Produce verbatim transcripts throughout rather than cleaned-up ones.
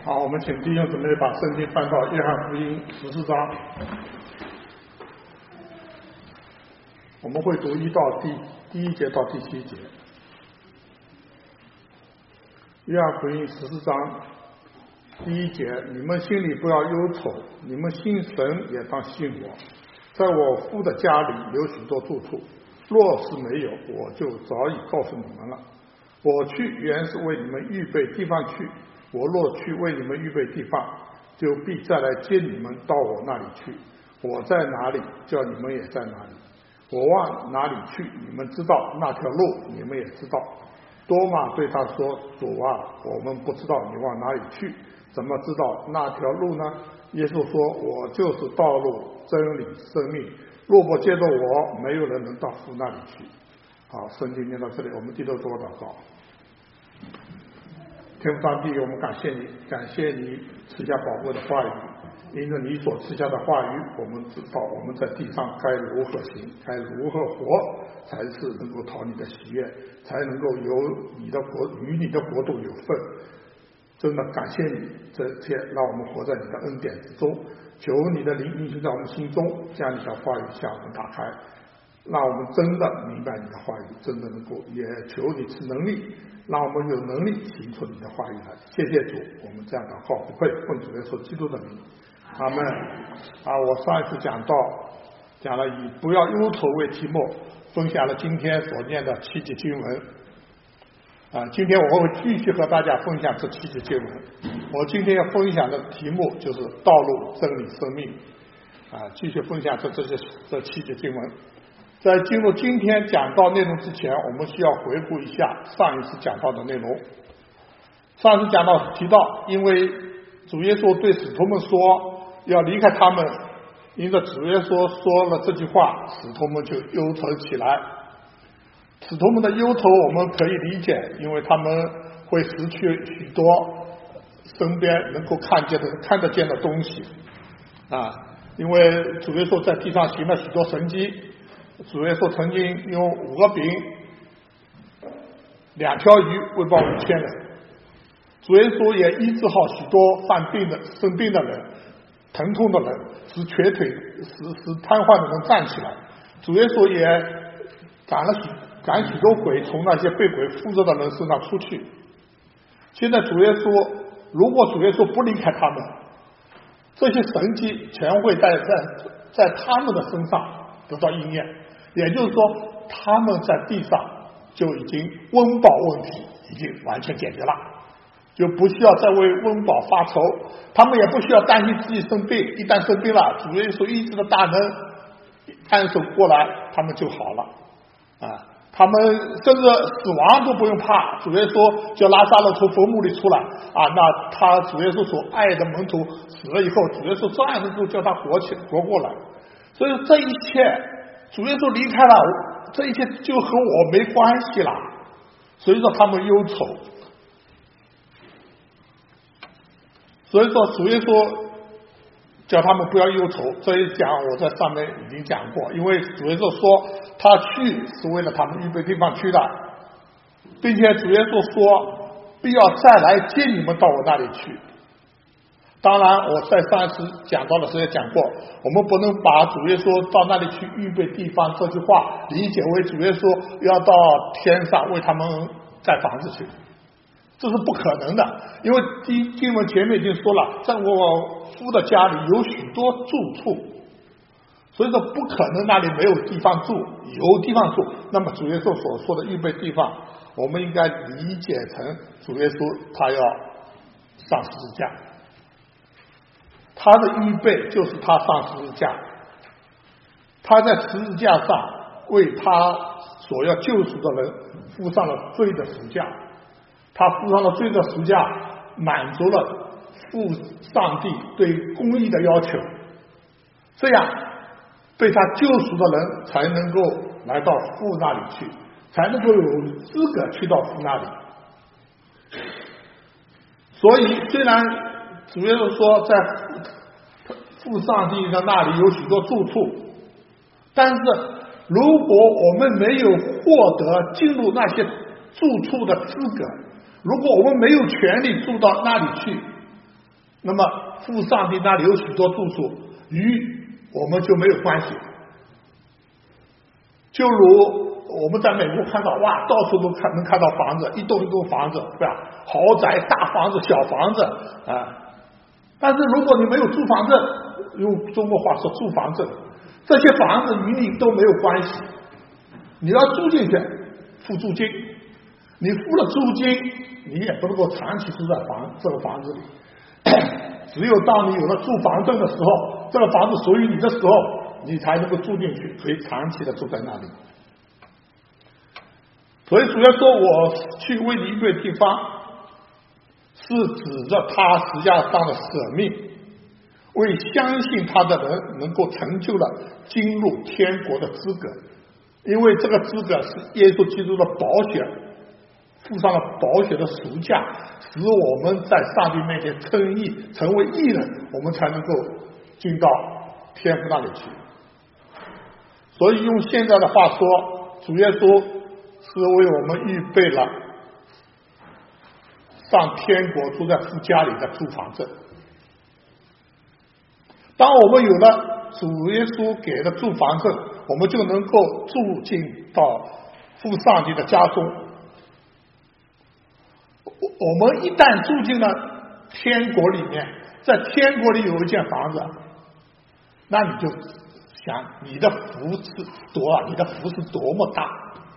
好，我们请弟兄姊妹把圣经翻到约翰福音十四章，我们会读一到第第一节到第七节。约翰福音十四章第一节：你们心里不要忧愁，你们信神也当信我。在我父的家里有许多住处，若是没有，我就早已告诉你们了。我去原是为你们预备地方去，我若去为你们预备地方，就必再来接你们到我那里去。我在哪里，叫你们也在哪里。我往哪里去，你们知道，那条路你们也知道。多马对他说：主啊，我们不知道你往哪里去，怎么知道那条路呢？耶稣说：我就是道路、真理、生命，若不借着我，没有人能到父那里去。好，圣经念到这里，我们低头做祷告。天父上帝，我们感谢你，感谢你赐下宝贵的话语，因着你所赐下的话语，我们知道我们在地上该如何行，该如何活，才是能够讨你的喜悦，才能够有你的国与你的国度有份。真的感谢你，这些让我们活在你的恩典之中。求你的灵运行在我们心中，将你的话语向我们打开，让我们真的明白你的话语，真的能够，也求你赐能力，让我们有能力行出你的话语来。谢谢主，我们这样祷告不会奉主耶稣基督的名，阿们。啊，我上一次讲到讲了以不要忧愁为题目，分享了今天所念的七节经文。啊，今天我会继续和大家分享这七节经文。我今天要分享的题目就是道路、真理、生命。啊，继续分享这这些这七节经文。在进入今天讲到内容之前，我们需要回顾一下上一次讲到的内容。上次讲到提到，因为主耶稣对使徒们说要离开他们，因着主耶稣说了这句话，使徒们就忧愁起来。使徒们的忧愁我们可以理解，因为他们会失去许多身边能够看见的看得见的东西啊，因为主耶稣在地上行了许多神迹，主耶稣曾经用五个饼两条鱼喂饱五千人，主耶稣也医治好许多犯病的生病的人，疼痛的人，使瘸腿使使瘫痪的人站起来，主耶稣也赶了许赶许多鬼从那些被鬼附着的人身上出去。现在主耶稣，如果主耶稣不离开他们，这些神迹全会在在在他们的身上得到应验，也就是说他们在地上就已经温饱问题已经完全解决了，就不需要再为温饱发愁，他们也不需要担心自己生病，一旦生病了，主耶稣医治的大能按手过来，他们就好了啊。他们甚至死亡都不用怕，主耶稣叫拉撒勒从坟墓里出来啊，那他主耶稣所爱的门徒死了以后，主耶稣照样能够叫他活起活过来。所以这一切主耶稣离开了，这一切就和我没关系了，所以说他们忧愁。所以说主耶稣叫他们不要忧愁，这一讲我在上面已经讲过，因为主耶稣说他去是为了他们预备地方去的，并且主耶稣说必要再来接你们到我那里去。当然我在上一次讲到的时候也讲过，我们不能把主耶稣到那里去预备地方这句话理解为主耶稣要到天上为他们盖房子去，这是不可能的，因为经文前面已经说了，在我父的家里有许多住处，所以说不可能那里没有地方住，有地方住。那么主耶稣所说的预备地方，我们应该理解成主耶稣他要上十字架，他的预备就是他上十字架，他在十字架上为他所要救赎的人付上了罪的赎价，他付上了罪的赎价，满足了父上帝对公义的要求，这样被他救赎的人才能够来到父那里去，才能够有资格去到父那里。所以虽然主耶稣说在父上帝的那里有许多住处，但是如果我们没有获得进入那些住处的资格，如果我们没有权利住到那里去， 那么父上帝那里有许多住处，与我们就没有关系。就如我们在美国看到，哇，到处都看能看到房子，一栋一栋房子，对吧？豪宅、大房子、小房子啊。但是如果你没有住房证，用中国话说住房证，这些房子与你都没有关系。你要住进去，付租金，你付了租金，你也不能够长期住在房这个房子里。只有当你有了住房证的时候，这个房子属于你的时候，你才能够住进去，可以长期的住在那里。所以主要说我去为你预备地方，是指着他十架上的舍命，为相信他的人能够成就了进入天国的资格。因为这个资格是耶稣基督的宝血，付上了宝血的赎价，使我们在上帝面前称义，成为义人，我们才能够进到天父那里去。所以用现在的话说，主耶稣是为我们预备了上天国住在父家里的住房证。当我们有了主耶稣给的住房证，我们就能够住进到父上帝的家中。我们一旦住进了天国里面，在天国里有一间房子，那你就想你的福是多啊，你的福是多么大。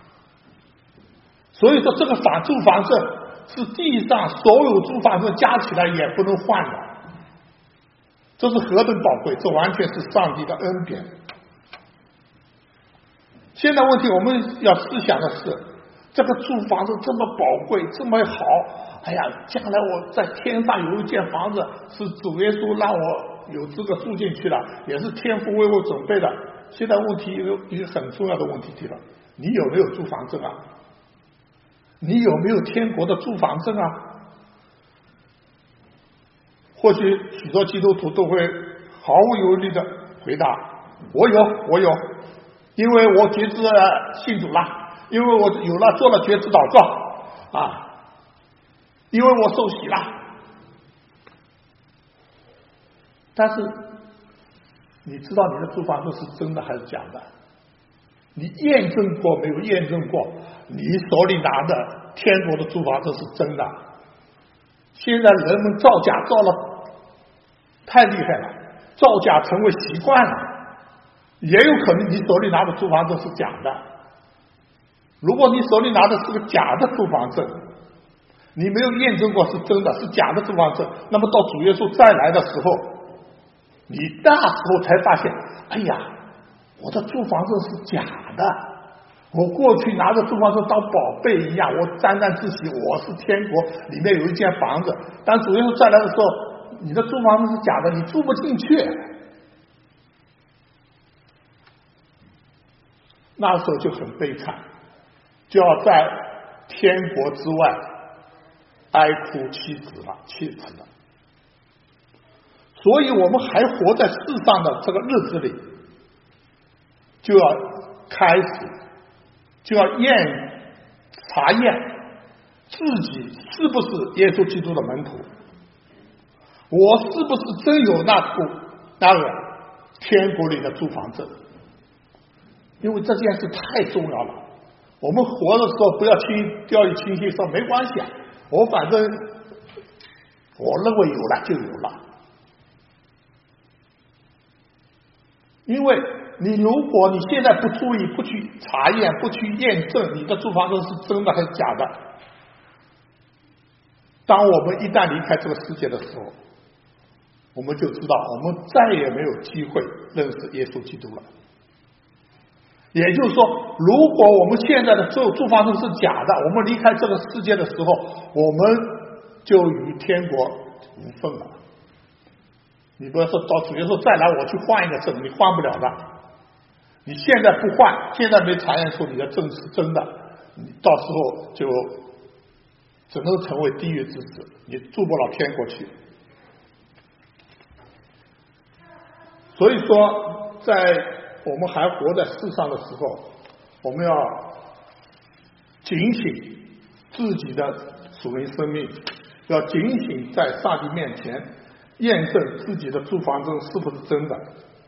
所以说这个房住房证是地上所有住房证加起来也不能换的，这是何等宝贵，这完全是上帝的恩典。现在问题我们要思想的是，这个住房子这么宝贵这么好，哎呀，将来我在天上有一间房子是主耶稣让我有资格住进去了，也是天父为我准备的。现在问题有一个很重要的问题提了，你有没有住房证啊？你有没有天国的住房证啊？或许许多基督徒都会毫无犹豫的回答，我有我有，因为我决志信主了，因为我有了做了决志祷告啊，因为我受洗了。但是你知道你的住房证是真的还是假的？你验证过没有验证过你手里拿的天国的住房证是真的？现在人们造假造了太厉害了，造假成为习惯了，也有可能你手里拿的住房证是假的。如果你手里拿的是个假的住房证，你没有验证过是真的，是假的住房证，那么到主耶稣再来的时候，你那时候才发现，哎呀，我的住房证是假的，我过去拿着住房证当宝贝一样，我沾沾自喜，我是天国里面有一间房子。但主耶稣再来的时候，你的住房证是假的，你住不进去。那时候就很悲惨，就要在天国之外哀哭妻子了妻子了。所以我们还活在世上的这个日子里，就要开始就要验查验自己是不是耶稣基督的门徒，我是不是真有那部那个天国里的住房证。因为这件事太重要了，我们活的时候不要轻掉以轻心，说没关系啊，我反正我认为有了就有了。因为你如果你现在不注意，不去查验，不去验证你的住房证是真的还是假的，当我们一旦离开这个世界的时候，我们就知道我们再也没有机会认识耶稣基督了。也就是说，如果我们现在的住住房证是假的，我们离开这个世界的时候，我们就与天国无份了。你不要说到主耶稣再来我去换一个证，你换不了的。你现在不换，现在没查验出你的证是真的，你到时候就只能成为地狱之子，你住不了天国去。所以说在我们还活在世上的时候，我们要警醒自己的属灵生命，要警醒在上帝面前， 验证自己的住房证是不是真的，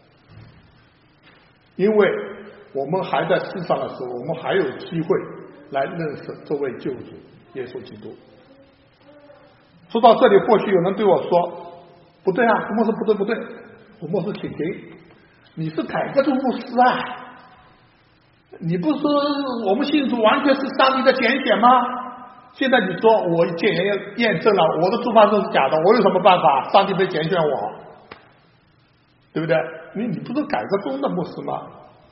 因为我们还在世上的时候，我们还有机会来认识这位救主耶稣基督。说到这里，或许有人对我说，不对啊，胡牧师不对不对，胡牧师请停，你是改革宗牧师啊，你不是说我们信主完全是上帝的拣选吗？现在你说我检验验证了我的住房证是假的，我有什么办法？上帝没拣选我，对不对？你你不是改革宗的牧师吗？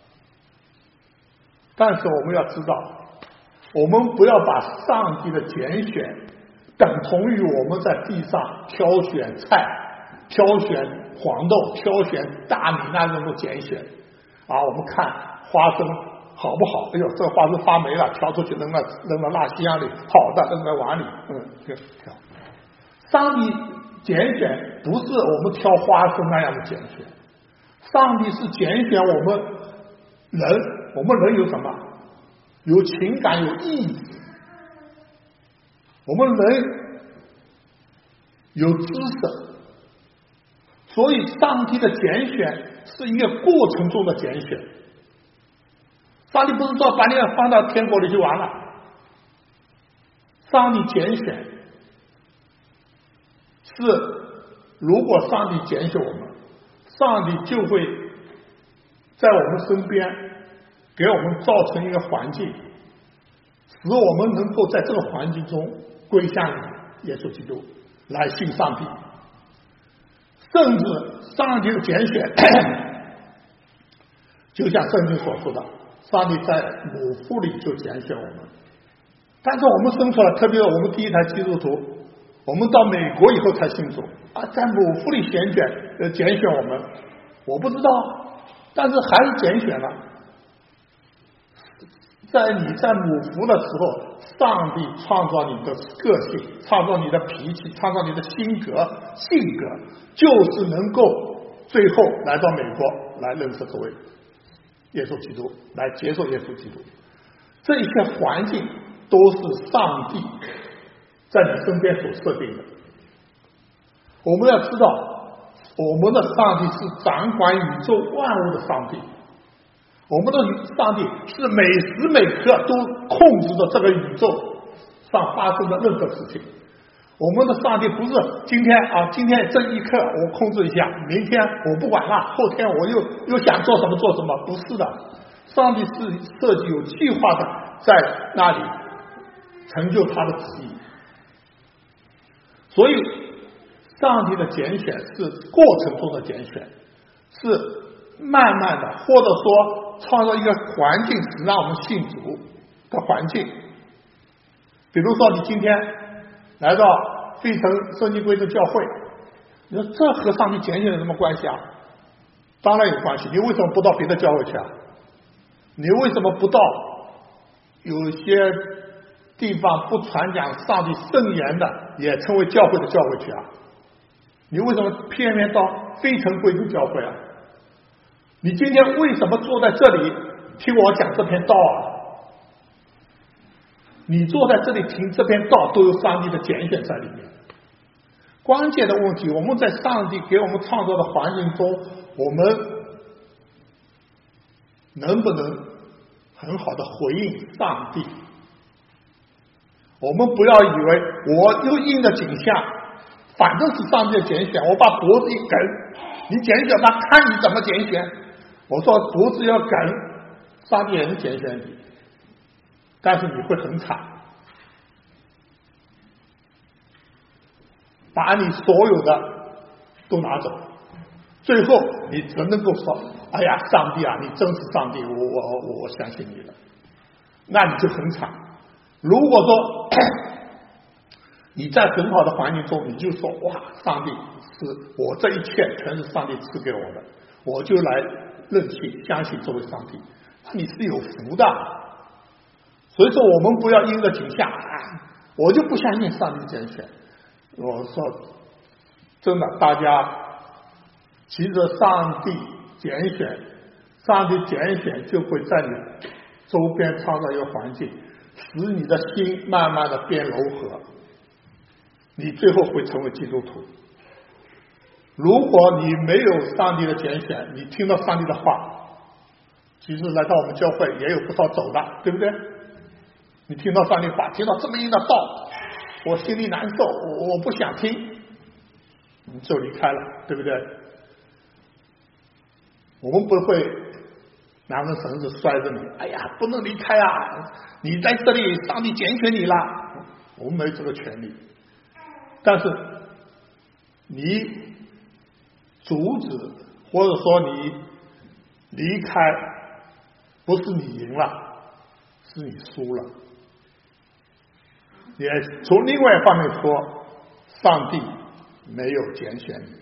但是我们要知道，我们不要把上帝的拣选等同于我们在地上挑选菜、挑选黄豆、挑选大米那种的拣选啊。我们看花生好不好？哎呦，这花生发霉了，挑出去扔了扔了垃圾箱里，好的扔在碗里，嗯，就挑。上帝拣选不是我们挑花生那样的拣选，上帝是拣选我们人。我们人有什么？有情感，有意志。我们人有知识，所以上帝的拣选是一个过程中的拣选。上帝不是说把你放到天国里就完了，上帝拣选是，如果上帝拣选我们，上帝就会在我们身边给我们造成一个环境，使我们能够在这个环境中归向耶稣基督，来信上帝。甚至上帝的拣选就像圣经所说的，上帝在母腹里就拣选我们。但是我们生出来，特别是我们第一台基督徒，我们到美国以后才信主啊，在母腹里拣选呃拣选我们，我不知道，但是还是拣选了。在你在母腹的时候，上帝创造你的个性，创造你的脾气，创造你的性格性格，就是能够最后来到美国来认识这位耶稣基督，来接受耶稣基督。这一切环境都是上帝在你身边所设定的。我们要知道，我们的上帝是掌管宇宙万物的上帝，我们的上帝是每时每刻都控制着这个宇宙上发生的任何事情。我们的上帝不是今天啊，今天这一刻我控制一下，明天我不管了，后天我又又想做什么做什么，不是的。上帝是设计有计划的，在那里成就他的旨意。所以上帝的拣选是过程中的拣选，是慢慢的，或者说创造一个环境，使让我们信主的环境。比如说你今天来到费城圣经归正教会，你说这和上帝拣选有什么关系啊？当然有关系。你为什么不到别的教会去啊？你为什么不到有些地方不传讲上帝圣言的，也称为教会的教会去啊？你为什么偏偏到费城归正教会啊？你今天为什么坐在这里听我讲这篇道啊？你坐在这里听这篇道，都有上帝的拣选在里面。关键的问题，我们在上帝给我们创造的环境中，我们能不能很好的回应上帝？我们不要以为我又应了景象，反正是上帝的拣选，我把脖子一梗，你拣选吧，看你怎么拣选。我说脖子要梗，上帝也能拣选你，但是你会很惨，把你所有的都拿走，最后你只能够说，哎呀，上帝啊，你真是上帝，我我我我相信你了，那你就很惨。如果说你在很好的环境中，你就说，哇，上帝是我这一切全是上帝赐给我的，我就来认信相信这位上帝，你是有福的。所以说我们不要因着景象啊，我就不相信上帝拣选。我说真的，大家其实上帝拣选，上帝拣选就会在你周边创造一个环境，使你的心慢慢的变柔和，你最后会成为基督徒。 如果你没有上帝的拣选，你听到上帝的话，其实来到我们教会也有不少走的，对不对？你听到上帝话，听到这么硬的道，我心里难受，我我不想听，你就离开了，对不对？我们不会拿根绳子摔着你，哎呀，不能离开啊！你在这里，上帝拣选你了，我们没这个权利。但是你阻止，或者说你离开，不是你赢了，是你输了。也从另外一方面说，上帝没有拣选你。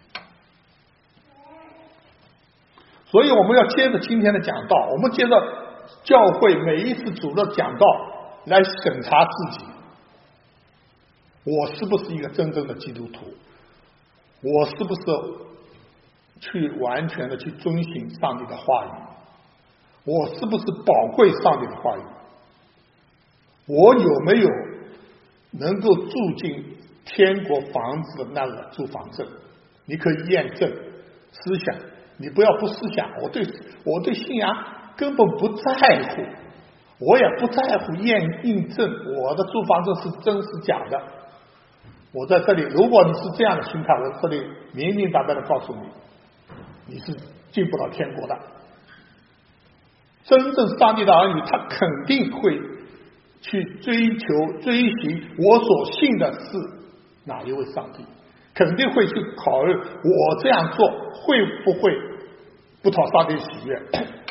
所以我们要接着今天的讲道，我们接着教会每一次主的讲道来审查自己，我是不是一个真正的基督徒？我是不是去完全的去遵行上帝的话语？我是不是宝贵上帝的话语？我有没有能够住进天国房子的那个住房证？你可以验证思想，你不要不思想，我对我对信仰根本不在乎，我也不在乎验印证我的住房证是真是假的。我在这里，如果你是这样的心态，我在这里明明白白的告诉你，你是进不了天国的。真正上帝的儿女，他肯定会去追求追寻我所信的是哪一位上帝，肯定会去考虑我这样做会不会不讨上帝喜悦。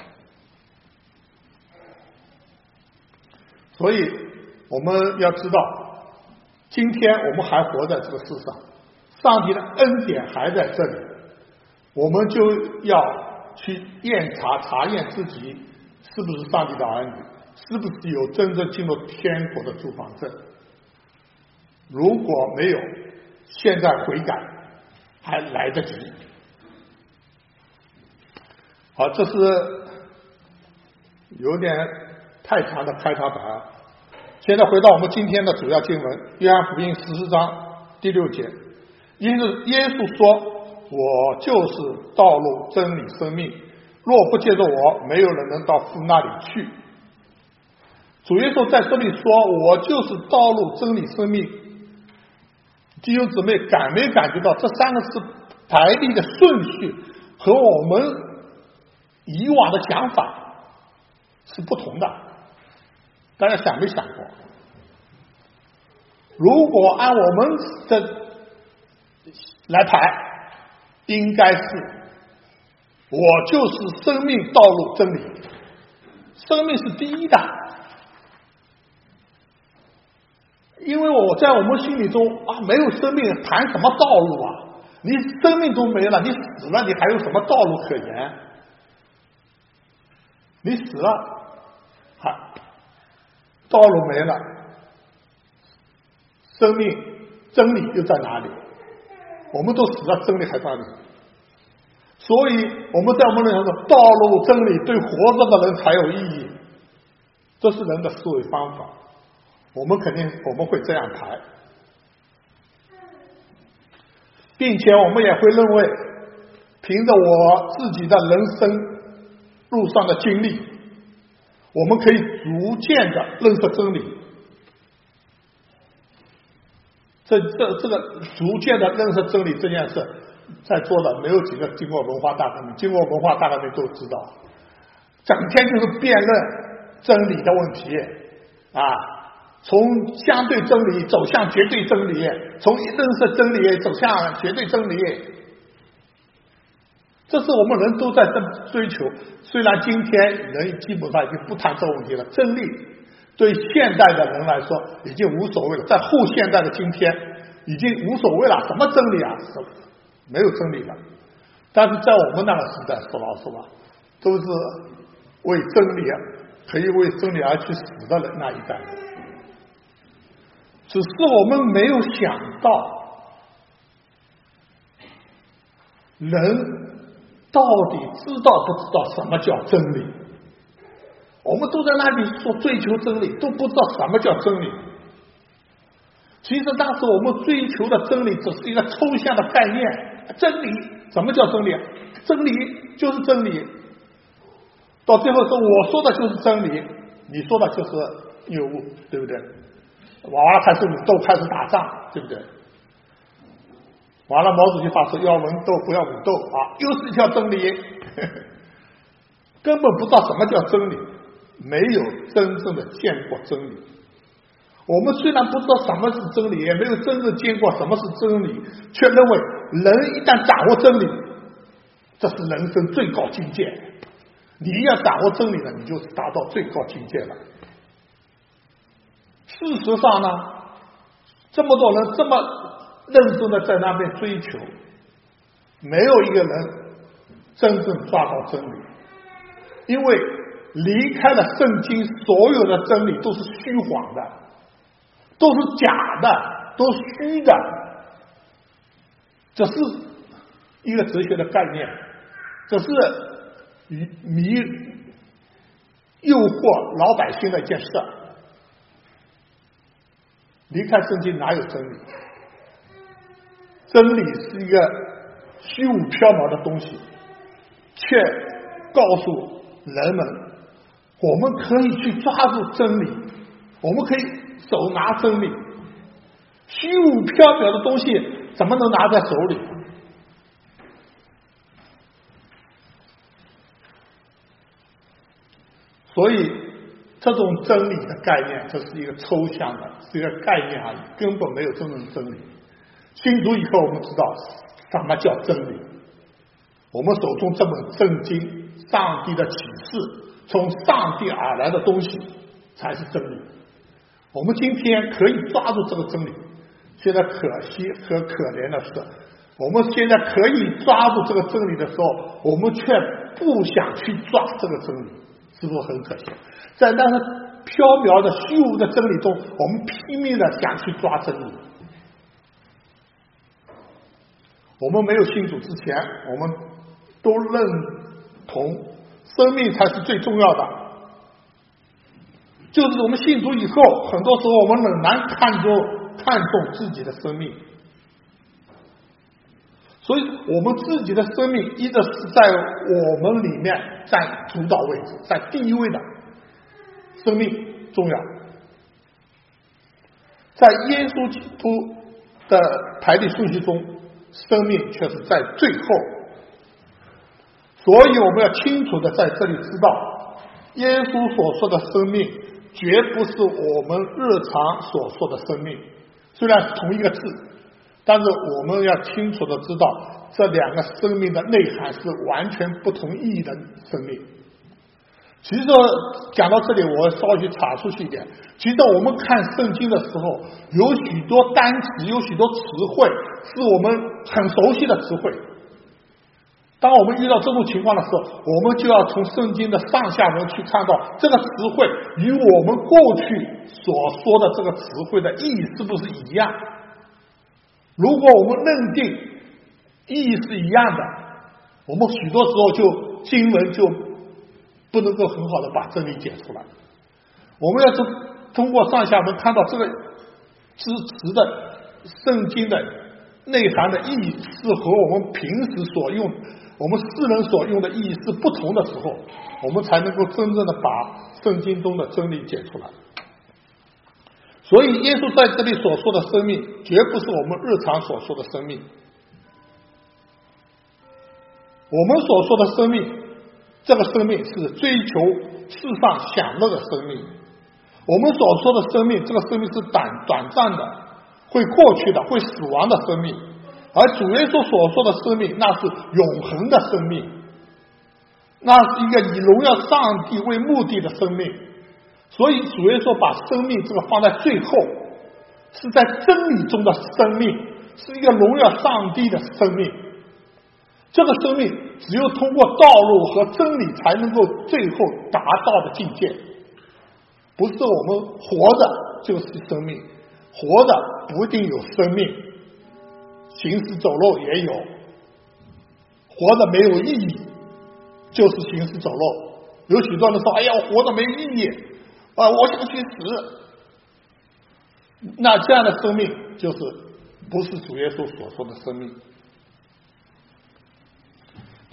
所以我们要知道，今天我们还活在这个世上，上帝的恩典还在这里，我们就要去验查查验自己是不是上帝的儿女，是不是有真正进入天国的住房证。如果没有，现在悔改还来得及。好，这是有点太长的开场白。现在回到我们今天的主要经文，约翰福音十四章第六节，因此耶稣说，我就是道路真理生命，若不借着我，没有人能到父那里去。主耶稣在这里说，我就是道路真理生命，弟兄姊妹感没感觉到这三个字排列的顺序和我们以往的想法是不同的？大家想没想过？如果按我们的来排，应该是我就是生命道路真理，生命是第一的。因为我在我们心里中啊，没有生命谈什么道路啊？你生命都没了，你死了，你还有什么道路可言？你死了，还道路没了，生命真理又在哪里？我们都死了，真理还在哪里？所以我们在我们人生中，道路真理对活着的人才有意义，这是人的思维方法。我们肯定我们会这样排，并且我们也会认为，凭着我自己的人生路上的经历，我们可以逐渐的认识真理。这这这个逐渐的认识真理这件事，在座的没有几个经过文化大革命，经过文化大革命都知道，整天就是辩论真理的问题啊。从相对真理走向绝对真理，从认识真理走向绝对真理，这是我们人都在这追求。虽然今天人基本上已经不谈这个问题了，真理对现代的人来说已经无所谓了，在后现代的今天已经无所谓了，什么真理啊，没有真理了。但是在我们那个时代，说老实话，都是为真理可以为真理而去死的人那一代人。只是我们没有想到，人到底知道不知道什么叫真理？我们都在那里说追求真理，都不知道什么叫真理。其实当时我们追求的真理只是一个抽象的概念， 真理，什么叫真理？真理就是真理。到最后说我说的就是真理，你说的就是谬误，对不对？娃娃开始武斗，开始打仗，对不对？完了，毛主席发说要文斗不要武斗啊，又是一条真理，根本不知道什么叫真理，没有真正的见过真理。我们虽然不知道什么是真理，也没有真正见过什么是真理，却认为人一旦掌握真理，这是人生最高境界。你要掌握真理了，你就是达到最高境界了。事实上呢，这么多人这么认真的在那边追求，没有一个人真正抓到真理，因为离开了圣经，所有的真理都是虚晃的，都是假的，都是虚的。这是一个哲学的概念，这是迷诱惑老百姓的一件事。离开圣经哪有真理？真理是一个虚无缥缈的东西，却告诉人们我们可以去抓住真理，我们可以手拿真理。虚无缥缈的东西怎么能拿在手里？所以这种真理的概念，这是一个抽象的，是一个概念而已，根本没有真正真理。信主以后，我们知道什么叫真理。我们手中这本圣经，上帝的启示，从上帝而来的东西才是真理。我们今天可以抓住这个真理，现在可惜和可怜的是，我们现在可以抓住这个真理的时候，我们却不想去抓这个真理，是不是很可惜？在那个缥缈的虚无的真理中，我们拼命的想去抓真理。我们没有信主之前，我们都认同生命才是最重要的，就是我们信主以后，很多时候我们仍然看重看重自己的生命，所以我们自己的生命一直是在我们里面占主导位置，在第一位的生命重要。在耶稣基督的排列顺序中，生命却是在最后。所以我们要清楚的在这里知道，耶稣所说的生命绝不是我们日常所说的生命，虽然是同一个字，但是我们要清楚的知道这两个生命的内涵是完全不同意义的生命。其实讲到这里，我稍微查出去一点，其实我们看圣经的时候，有许多单词，有许多词汇是我们很熟悉的词汇。当我们遇到这种情况的时候，我们就要从圣经的上下文去看到这个词汇与我们过去所说的这个词汇的意义是不是一样。如果我们认定意义是一样的，我们许多时候就经文就不能够很好的把真理解出来。我们要通通过上下文看到这个词词的圣经的内涵的意义是和我们平时所用我们世人所用的意义是不同的时候，我们才能够真正的把圣经中的真理解出来。所以耶稣在这里所说的生命绝不是我们日常所说的生命。我们所说的生命，这个生命是追求世上享乐的生命。我们所说的生命，这个生命是短短暂的，会过去的，会死亡的生命。而主耶稣所说的生命，那是永恒的生命，那是一个以荣耀上帝为目的的生命。所以主耶稣把生命这个放在最后，是在真理中的生命，是一个荣耀上帝的生命。这个生命只有通过道路和真理才能够最后达到的境界。不是我们活着就是生命，活着不一定有生命，行尸走肉也有。活着没有意义就是行尸走肉。有许多人说，哎呀，活着没意义啊，我想去死。那这样的生命就是不是主耶稣所说的生命。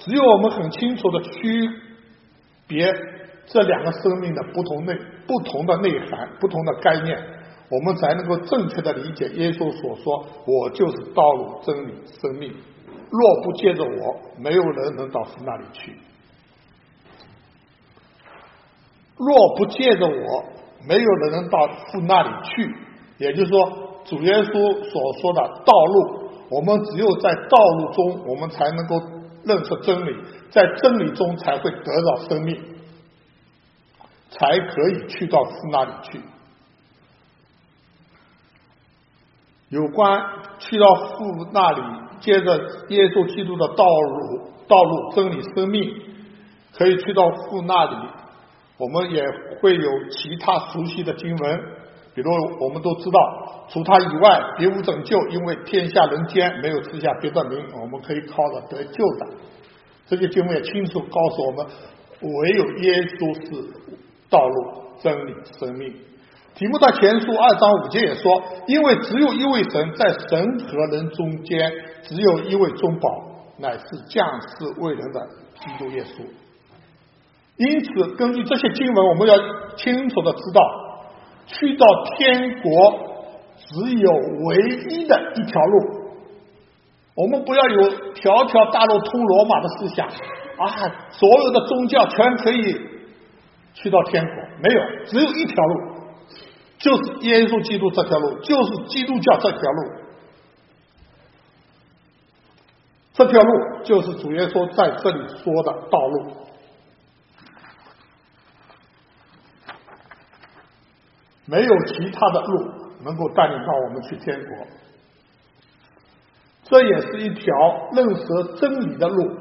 只有我们很清楚的区别这两个生命的不同内不同的内涵、不同的概念，我们才能够正确的理解耶稣所说：“我就是道路、真理、生命，若不借着我，没有人能到父那里去。若不借着我，没有人能到父那里去。”也就是说，主耶稣所说的道路，我们只有在道路中，我们才能够认识真理，在真理中才会得到生命，才可以去到父那里去。有关去到父那里，接着耶稣基督的道路、道路、真理、生命，可以去到父那里，我们也会有其他熟悉的经文，比如我们都知道，除他以外别无拯救，因为天下人间没有赐下别的名，我们可以靠着得救的。这些经文也清楚告诉我们，唯有耶稣是道路、真理、生命。提摩太前书二章五节也说，因为只有一位神，在神和人中间只有一位中保，乃是降世为人的基督耶稣。因此根据这些经文，我们要清楚的知道，去到天国只有唯一的一条路。我们不要有条条大路通罗马的思想啊，所有的宗教全可以去到天国，没有，只有一条路，就是耶稣基督这条路，就是基督教这条路。这条路就是主耶稣在这里说的道路。没有其他的路能够带领到我们去天国，这也是一条认识真理的路。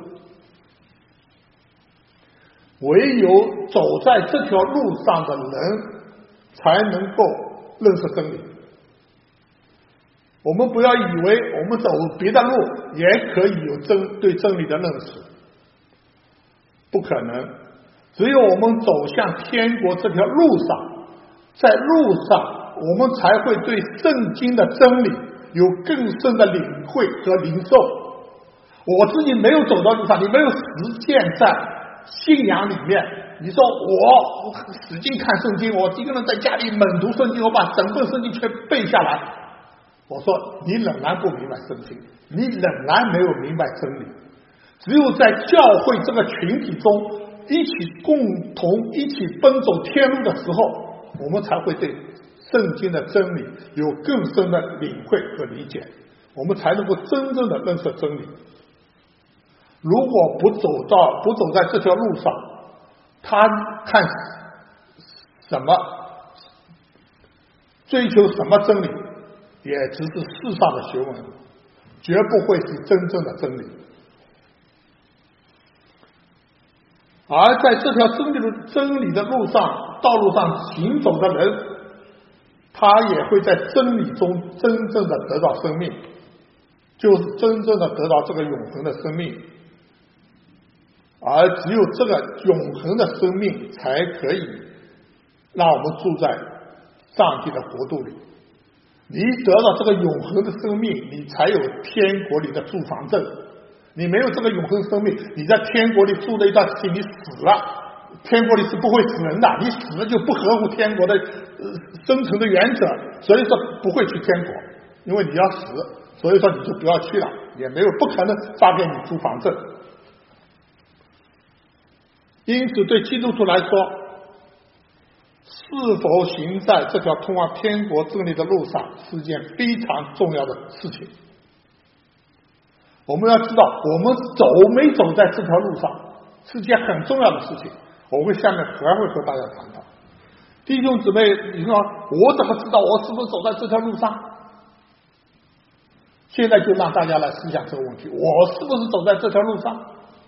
唯有走在这条路上的人才能够认识真理。我们不要以为我们走别的路也可以有真对真理的认识，不可能。只有我们走向天国这条路上，在路上我们才会对圣经的真理有更深的领会和领受。我自己没有走到路上，你没有实践在信仰里面，你说我使劲看圣经，我一个人在家里猛读圣经，我把整本圣经全背下来，我说你仍然不明白圣经，你仍然没有明白真理。只有在教会这个群体中一起共同一起奔走天路的时候，我们才会对圣经的真理有更深的领会和理解，我们才能够真正的认识真理。如果不走到不走在这条路上，他看什么追求什么真理，也只是世上的学问，绝不会是真正的真理。而在这条真理的真理的路上道路上行走的人，他也会在真理中真正的得到生命，就是真正的得到这个永恒的生命。而只有这个永恒的生命才可以让我们住在上帝的国度里。你得到这个永恒的生命，你才有天国里的住房证。你没有这个永恒生命，你在天国里住了一段时间，你死了，天国里是不会死人的，你死了就不合乎天国的、呃、生存的原则，所以说不会去天国，因为你要死，所以说你就不要去了，也没有不可能发给你住房证。因此对基督徒来说，是否行在这条通往天国真理的路上是件非常重要的事情。我们要知道，我们走没走在这条路上是件很重要的事情，我们下面还会和大家谈到。弟兄姊妹，你说我怎么知道我是不是走在这条路上？现在就让大家来思想这个问题，我是不是走在这条路上？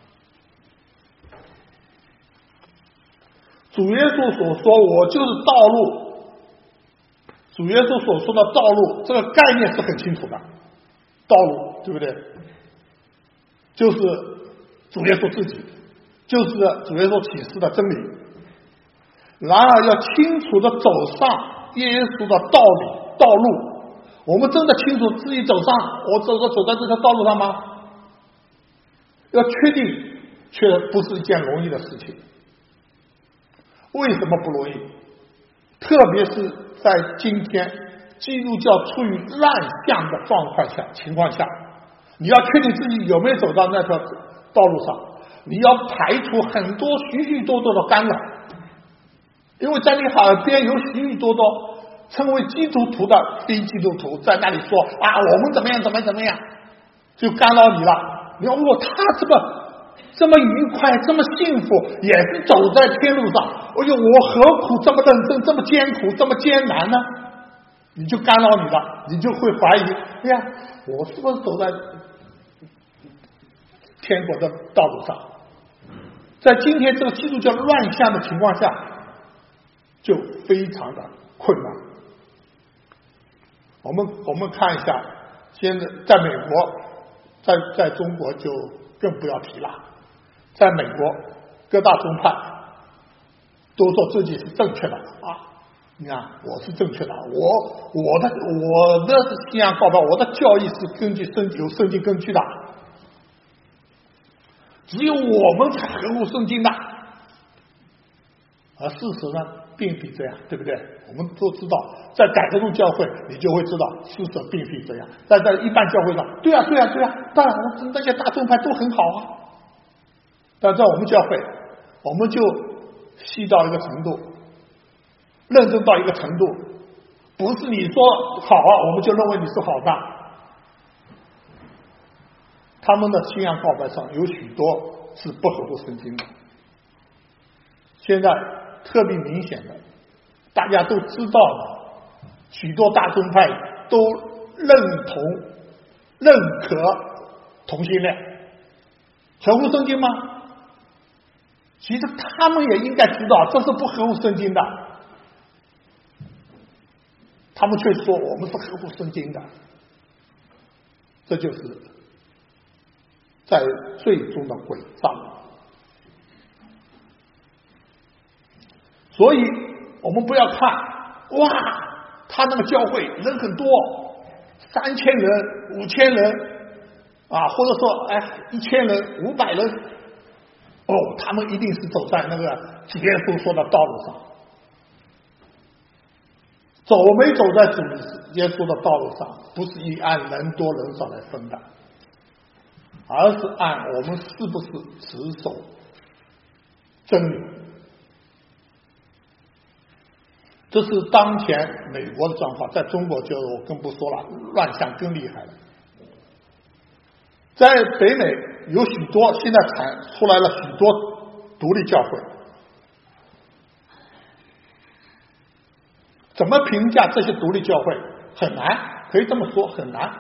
主耶稣所说我就是道路，主耶稣所说的道路这个概念是很清楚的，道路对不对？就是主耶稣自己，就是主耶稣启示的真理。然而要清楚的走上耶稣的道理道路，我们真的清楚自己走上我走着走在这条道路上吗？要确定却不是一件容易的事情。为什么不容易？特别是在今天基督教处于乱象的状况下情况下，你要确定自己有没有走到那条道路上，你要排除很多许许多多的干扰，因为在你耳边有许许多多称为基督徒的非基督徒在那里说啊，我们怎么样怎么样怎么样，就干扰你了。你要问我，他这么这么愉快，这么幸福，也是走在天路上。哎呦，我何苦这么认真，这么艰苦，这么艰难呢？你就干扰你了，你就会怀疑，哎呀，我是不是走在天国的道路上？在今天这个基督教乱象的情况下，就非常的困难。我们我们看一下，现在在美国，在在中国就更不要提了。在美国，各大宗派都说自己是正确的啊！你看，我是正确的，我我的我的信仰告白，我的教义是根据圣有圣经根据的，只有我们才合乎圣经的。而事实呢，并非这样，对不对？我们都知道，在改革宗教会，你就会知道事实并非这样。但在一般教会上，对啊，对啊，对啊，当然那些大宗派都很好啊。但在我们教会，我们就细到一个程度，认真到一个程度，不是你说好啊，我们就认为你是好的。他们的信仰告白上有许多是不合乎圣经的。现在特别明显的，大家都知道的，许多大宗派都认同、认可同性恋，合乎圣经吗？其实他们也应该知道这是不合乎圣经的，他们却说我们是合乎圣经的，这就是在最终的诡诈。所以我们不要看哇，他那个教会人很多，三千人、五千人啊，或者说哎一千人、五百人。哦，他们一定是走在那个耶稣说的道路上，走没走在主耶稣的道路上，不是以按人多人少来分的，而是按我们是不是持守真理。这是当前美国的状况，在中国就我更不说了，乱象更厉害了。在北美有许多现在产出来了许多独立教会，怎么评价这些独立教会很难，可以这么说很难，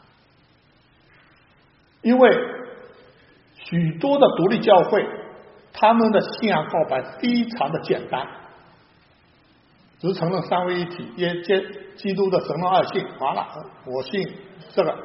因为许多的独立教会他们的信仰告白非常的简单，只承认三位一体，也接基督的神论二性，完了我信这个。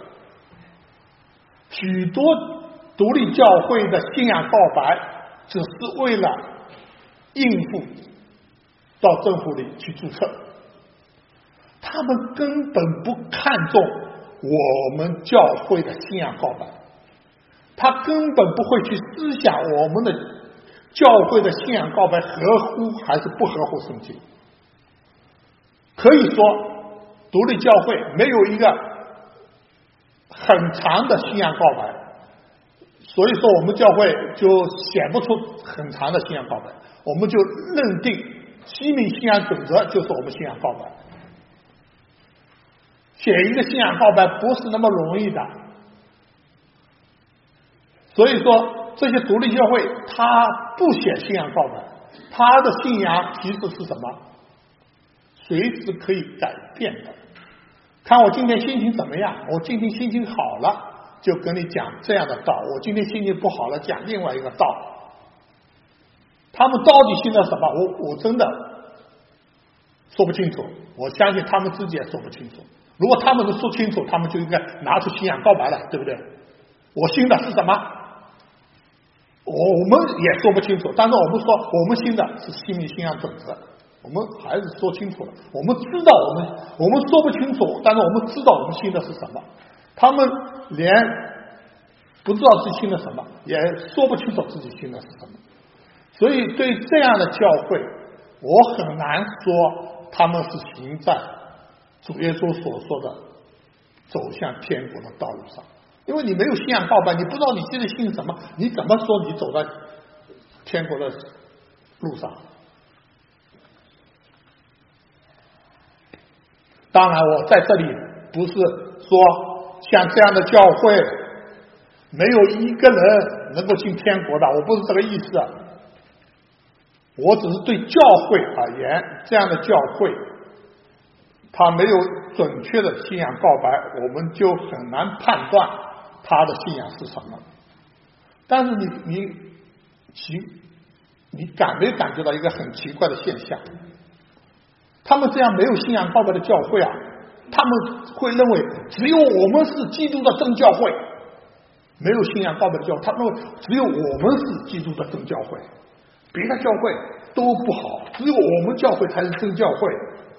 许多独立教会的信仰告白只是为了应付到政府里去注册，他们根本不看重我们教会的信仰告白，他根本不会去思想我们的教会的信仰告白合乎还是不合乎圣经。可以说独立教会没有一个很长的信仰告白，所以说我们教会就显不出很长的信仰告白，我们就认定西敏信仰准则就是我们信仰告白。写一个信仰告白不是那么容易的，所以说这些独立教会他不写信仰告白，他的信仰其实是什么？随时可以改变的。看我今天心情怎么样，我今天心情好了就跟你讲这样的道，我今天心情不好了讲另外一个道。他们到底信的什么，我我真的说不清楚，我相信他们自己也说不清楚。如果他们能说清楚，他们就应该拿出信仰告白来，对不对？我信的是什么，我们也说不清楚，但是我们说我们信的是西敏信仰准则，我们还是说清楚了。我们知道我们我们说不清楚，但是我们知道我们信的是什么。他们连不知道自己信的什么，也说不清楚自己信的是什么。所以对这样的教会，我很难说他们是行在主耶稣所说的走向天国的道路上。因为你没有信仰告白，你不知道你现在信什么，你怎么说你走在天国的路上？当然我在这里不是说像这样的教会没有一个人能够进天国的，我不是这个意思。我只是对教会而言，这样的教会他没有准确的信仰告白，我们就很难判断他的信仰是什么。但是你你奇你感没感觉到一个很奇怪的现象？他们这样没有信仰告白的教会啊，他们会认为只有我们是基督的真教会。没有信仰告白的教会，他们认为只有我们是基督的真教会，别的教会都不好，只有我们教会才是真教会。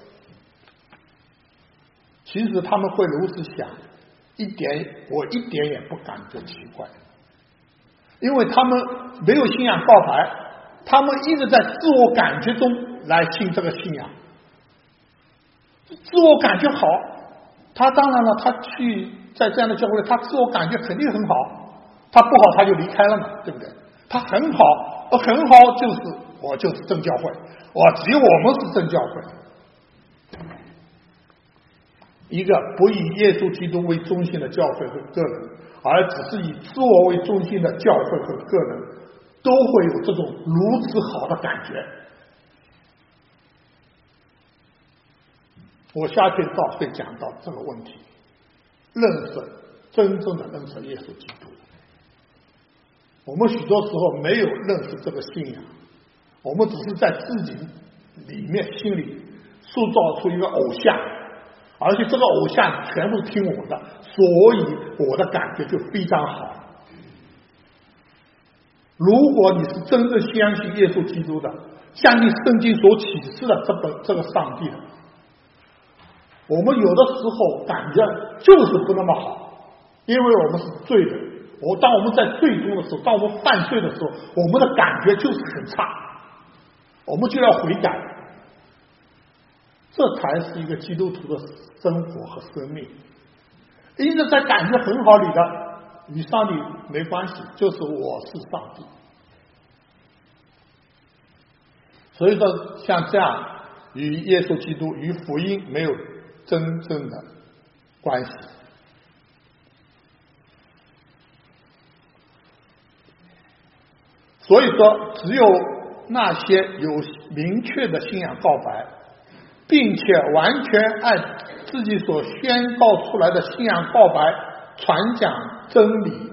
其实他们会如此想，一点我一点也不感觉奇怪，因为他们没有信仰告白，他们一直在自我感觉中来信这个信仰。自我感觉好，他当然了，他去在这样的教会，他自我感觉肯定很好，他不好他就离开了嘛，对不对？他很好，很好就是我就是真教会，我只有我们是真教会。一个不以耶稣基督为中心的教会和个人，而只是以自我为中心的教会和个人，都会有这种如此好的感觉。我下天道会讲到这个问题，认识真正的认识耶稣基督。我们许多时候没有认识这个信仰，我们只是在自己里面心里塑造出一个偶像，而且这个偶像全部听我的，所以我的感觉就非常好。如果你是真正相信耶稣基督的，相信圣经所启示的这本这个上帝的，我们有的时候感觉就是不那么好，因为我们是罪人。我当我们在罪中的时候，当我们犯罪的时候，我们的感觉就是很差，我们就要悔改。这才是一个基督徒的生活和生命。一直在感觉很好里的，与上帝没关系，就是我是上帝。所以说，像这样与耶稣基督、与福音没有真正的关系。所以说，只有那些有明确的信仰告白，并且完全按自己所宣告出来的信仰告白传讲真理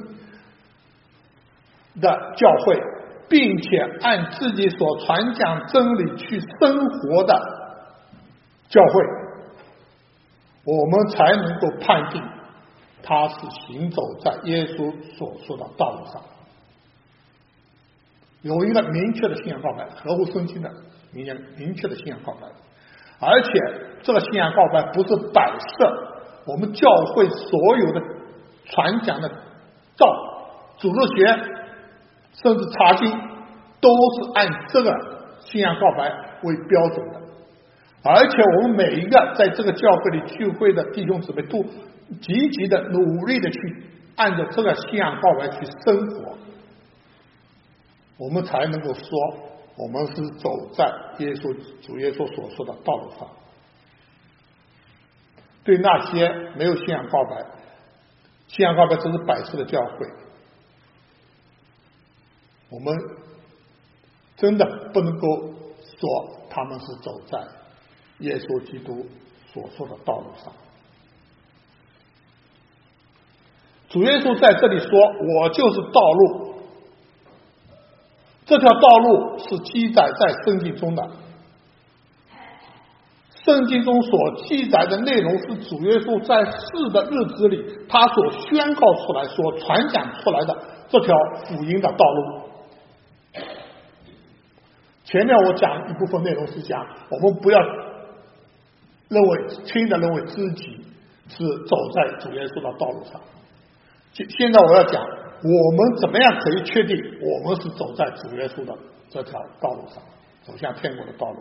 的教会，并且按自己所传讲真理去生活的教会，我们才能够判定他是行走在耶稣所说的道路上，有一个明确的信仰告白，合乎圣经的明明确的信仰告白。而且这个信仰告白不是摆设我们教会所有的传讲的道、主日学甚至查经，都是按这个信仰告白为标准的。而且我们每一个在这个教会里聚会的弟兄姊妹都积极的努力的去按照这个信仰告白去生活，我们才能够说我们是走在耶稣主耶稣所说的道路上。对那些没有信仰告白，信仰告白只是摆设的教会，我们真的不能够说他们是走在耶稣基督所说的道路上。主耶稣在这里说，我就是道路，这条道路是记载在圣经中的，圣经中所记载的内容是主耶稣在世的日子里他所宣告出来、所传讲出来的这条福音的道路。前面我讲一部分内容是讲我们不要认为轻易的认为自己是走在主耶稣的道路上，现在我要讲我们怎么样可以确定我们是走在主耶稣的这条道路上，走向天国的道路？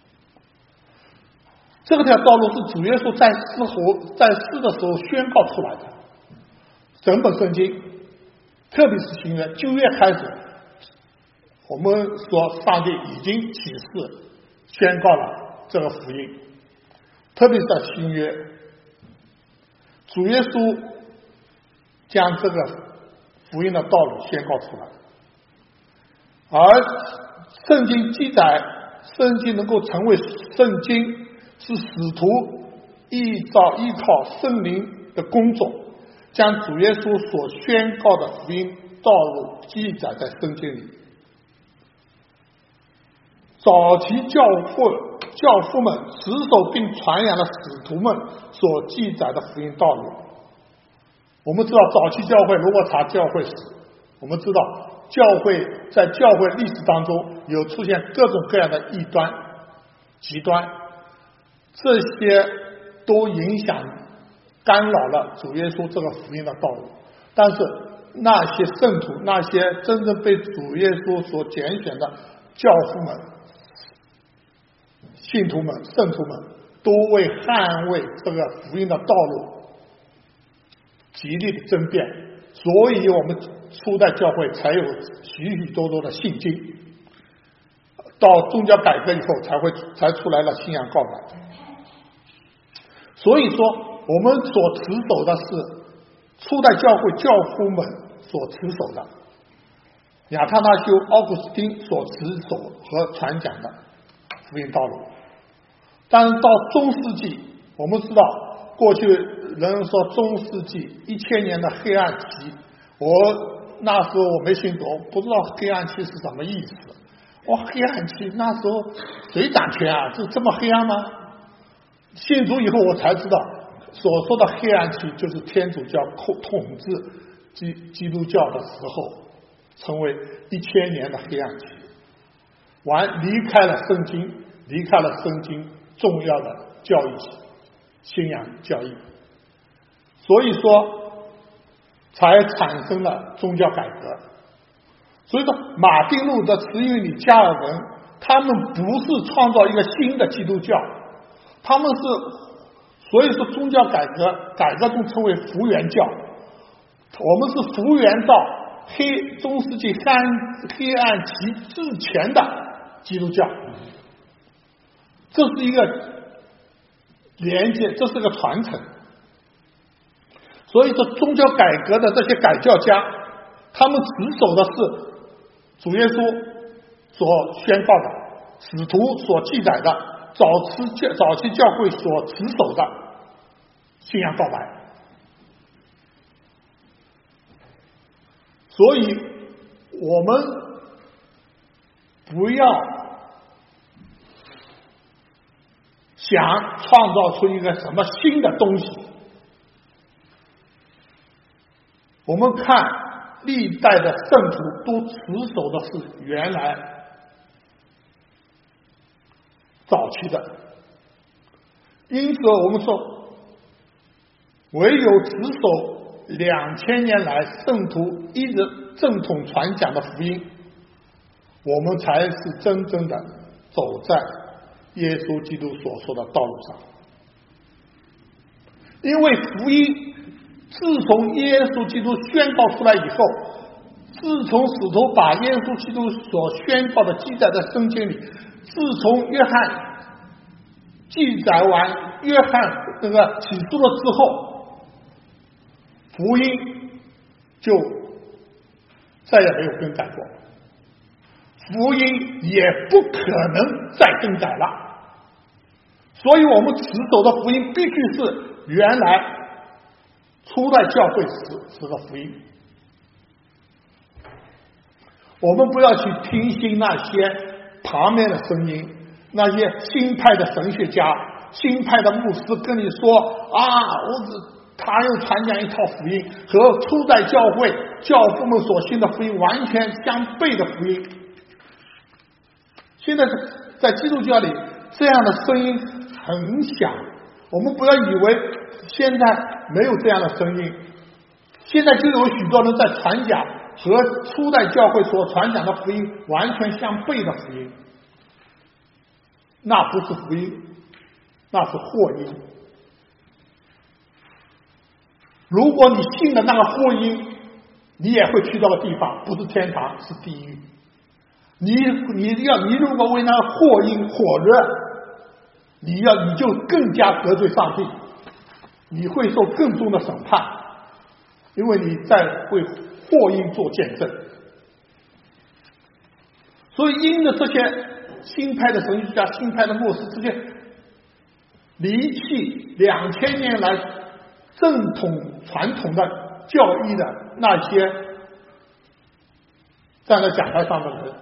这条道路是主耶稣在世活在世的时候宣告出来的。整本圣经，特别是新约旧约开始，我们说上帝已经启示宣告了这个福音，特别是在新约，主耶稣将这个福音的道路宣告出来，而圣经记载，圣经能够成为圣经，是使徒依照依靠圣灵的工作，将主耶稣所宣告的福音道路记载在圣经里。早期教父教父们持守并传扬了使徒们所记载的福音道路。我们知道早期教会，如果查教会史，我们知道教会在教会历史当中有出现各种各样的异端极端，这些都影响干扰了主耶稣这个福音的道路。但是那些圣徒，那些真正被主耶稣所拣选的教父们、信徒们、圣徒们，都为捍卫这个福音的道路极力的争辩，所以我们初代教会才有许许多多的信经，到宗教改革以后才会才出来了信仰告白。所以说我们所持守的是初代教会教父们所持守的，亚特纳修、奥古斯丁所持守和传讲的福音道路。但是到中世纪，我们知道过去人说中世纪一千年的黑暗期，我那时候我没信主，不知道黑暗期是什么意思。哇，黑暗期那时候谁掌权啊？就这么黑暗吗？信主以后我才知道，所说的黑暗期就是天主教统治基基督教的时候，成为一千年的黑暗期，完离开了圣经，离开了圣经重要的教义信仰教义，所以说才产生了宗教改革。所以说马丁路德、慈运里、加尔文，他们不是创造一个新的基督教，他们是，所以说宗教改革改革中称为复原教。我们是复原到黑中世纪黑暗黑暗期之前的基督教，这是一个连接，这是个传承。所以说宗教改革的这些改教家，他们持守的是主耶稣所宣告的、使徒所记载的、早期教早期教会所持守的信仰告白。所以我们不要想创造出一个什么新的东西。我们看历代的圣徒都持守的是原来早期的，因此我们说，唯有持守两千年来圣徒一直正统传讲的福音，我们才是真正的走在耶稣基督所说的道路上。因为福音自从耶稣基督宣告出来以后，自从使徒把耶稣基督所宣告的记载在圣经里，自从约翰记载完约翰这个起诉了之后，福音就再也没有更改过，福音也不可能再更改了。所以我们持守的福音必须是原来初代教会时的福音。我们不要去听信那些旁边的声音，那些新派的神学家、新派的牧师跟你说啊，我只他又传讲一套福音，和初代教会教父们所信的福音完全相悖的福音。现在在基督教里，这样的声音很响，我们不要以为现在没有这样的声音。 现在就有许多人在传讲和初代教会所传讲的福音完全相悖的福音，那不是福音，那是祸音。如果你信的那个祸音，你也会去到的地方不是天堂，是地狱。你你要你如果为那个祸音火热，你要你就更加得罪上帝，你会受更重的审判，因为你在为祸音做见证。所以因着这些新派的神学家、新派的牧师，这些离弃两千年来正统传统的教义的那些站在讲台上的人，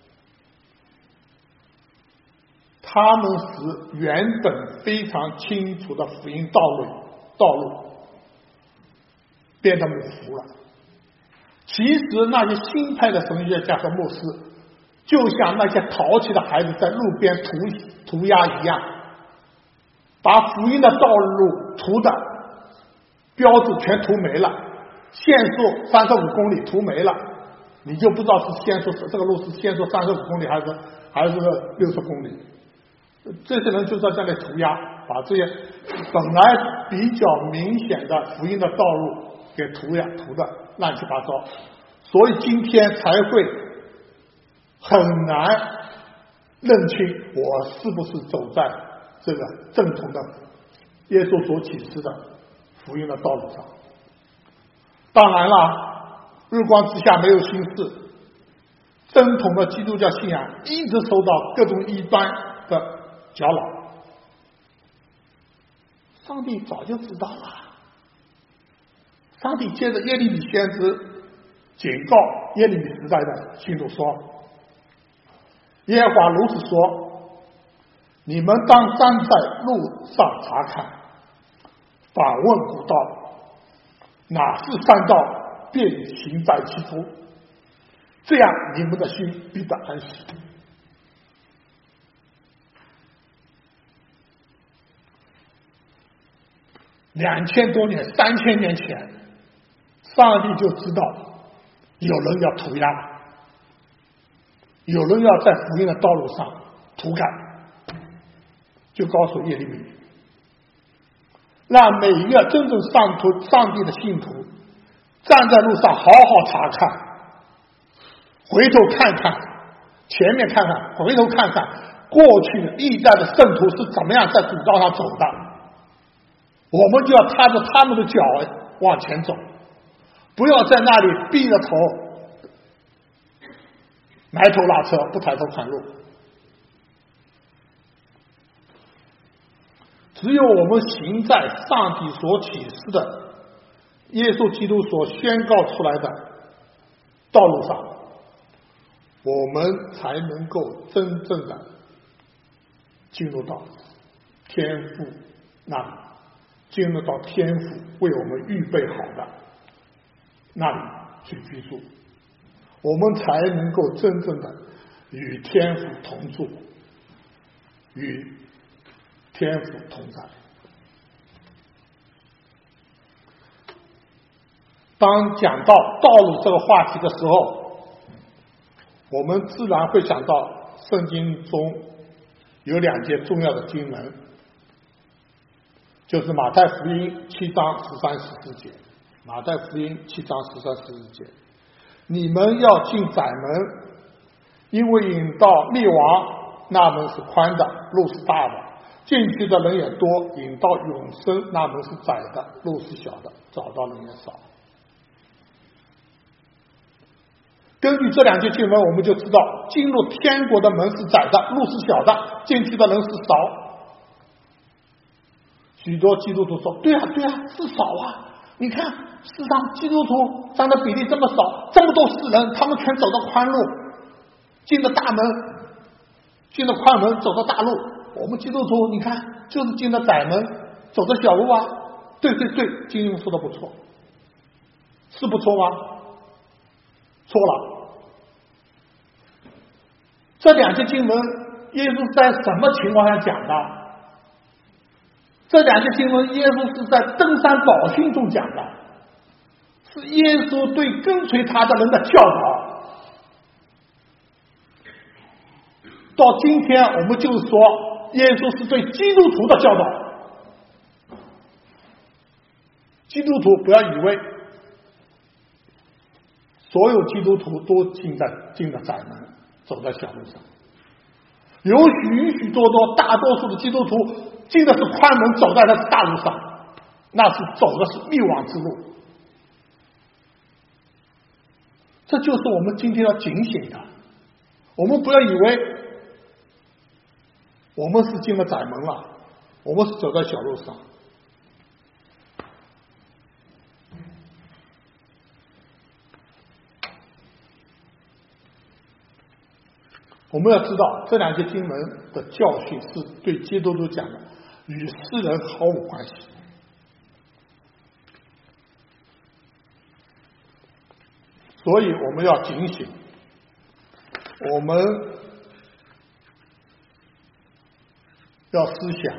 他们使原本非常清楚的福音道路道路变得模糊了。其实那些新派的神学家和牧师，就像那些淘气的孩子在路边涂涂鸦一样，把福音的道路涂的标志全涂没了，限速三十五公里涂没了，你就不知道是限速这个路是限速三十五公里还是还是六十公里。这些人就在这里涂鸦，把这些本来比较明显的福音的道路给涂鸦涂的乱七八糟，所以今天才会很难认清我是不是走在这个正统的耶稣所启示的福音的道路上。当然了，日光之下没有新事，正统的基督教信仰一直受到各种异端的搅扰，上帝早就知道了。上帝接着耶利米先知警告耶利米时代的信徒说，耶和华如此说，你们当站在路上查看，反问古道，哪是善道，便行在其中，这样你们的心必得安息。两千多年三千年前，上帝就知道有人要涂鸦，有人要在福音的道路上涂改，就告诉耶利米，让每一个真正上图上帝的信徒站在路上好好查看，回头看看，前面看看，回头看看过去的历代的圣徒是怎么样在主道上走的，我们就要踏着他们的脚往前走，不要在那里闭着头埋头拉车，不抬头看路。只有我们行在上帝所启示的耶稣基督所宣告出来的道路上，我们才能够真正的进入到天父那里，进入到天父为我们预备好的那里去居住，我们才能够真正的与天父同住，与天父同在。当讲到道路这个话题的时候，我们自然会想到圣经中有两节重要的经文，就是马太福音七章十三十四节。马太福音七章十三十四节，你们要进窄门，因为引到灭亡那门是宽的，路是大的，进去的人也多；引到永生那门是窄的，路是小的，找到人也少。根据这两节经文，我们就知道进入天国的门是窄的，路是小的，进去的人是少。许多基督徒说，对啊对啊，是少啊，你看世上基督徒占的比例这么少，这么多世人，他们全走到宽路，进了大门，进了宽门，走到大路。我们基督徒你看就是进了窄门，走的小路啊。对对对，经文说的不错，是不错吗？错了。这两节经文耶稣在什么情况下讲的？这两节经文耶稣是在登山宝训中讲的， 是耶稣对跟随他的人的教导。到今天我们就是说，耶稣是对基督徒的教导。基督徒不要以为所有基督徒都进在进了窄门，走在小路上。有许许多多大多数的基督徒进的是宽门，走在的是大路上，那是走的是灭亡之路。这就是我们今天要警醒的。我们不要以为我们是进了窄门了，我们是走在小路上。我们要知道这两节经文的教训是对基督徒讲的，与世人毫无关系。所以我们要警醒，我们要思想，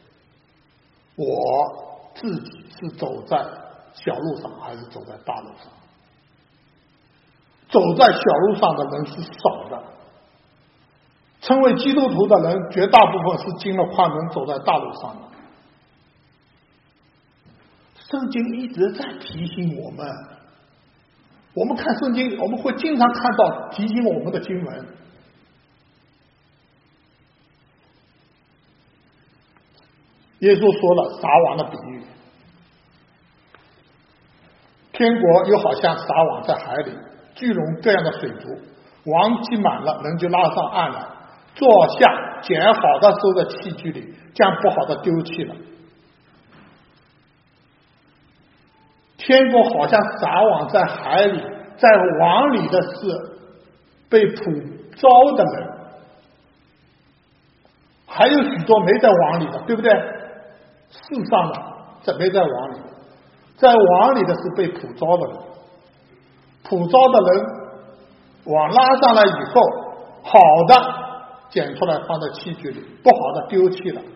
我自己是走在小路上还是走在大路上？走在小路上的人是少的，称为基督徒的人绝大部分是经了宽门走在大路上的。圣经一直在提醒我们，我们看圣经，我们会经常看到提醒我们的经文。耶稣说了撒网的比喻，天国又好像撒网在海里，聚拢各样的水族，网积满了，人就拉上岸来，坐下捡好的收在器具里，将不好的丢弃了。天国好像撒网在海里，在网里的是被捕招的人，还有许多没在网里的，对不对？世上的这没在网里，在网里的是被捕招的人，捕招的人网拉上来以后，好的捡出来放在器具里，不好的丢弃了。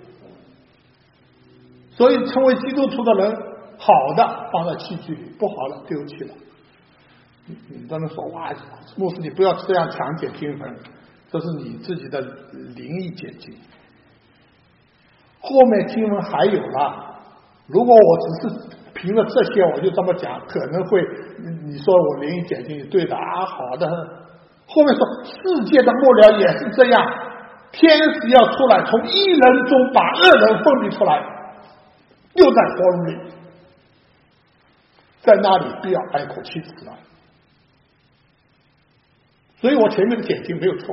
所以成为基督徒的人，好的放在器具里，不好的丢弃了。你你不能说哇，牧师你不要这样强解经文，这是你自己的灵意解经。后面经文还有了，如果我只是凭着这些我就这么讲，可能会你说我灵意解经对的啊，好的。后面说世界的末了也是这样，天使要出来，从一人中把恶人分离出来，又在火炉里，在那里必要哀哭泣死了。所以我前面的解经没有错。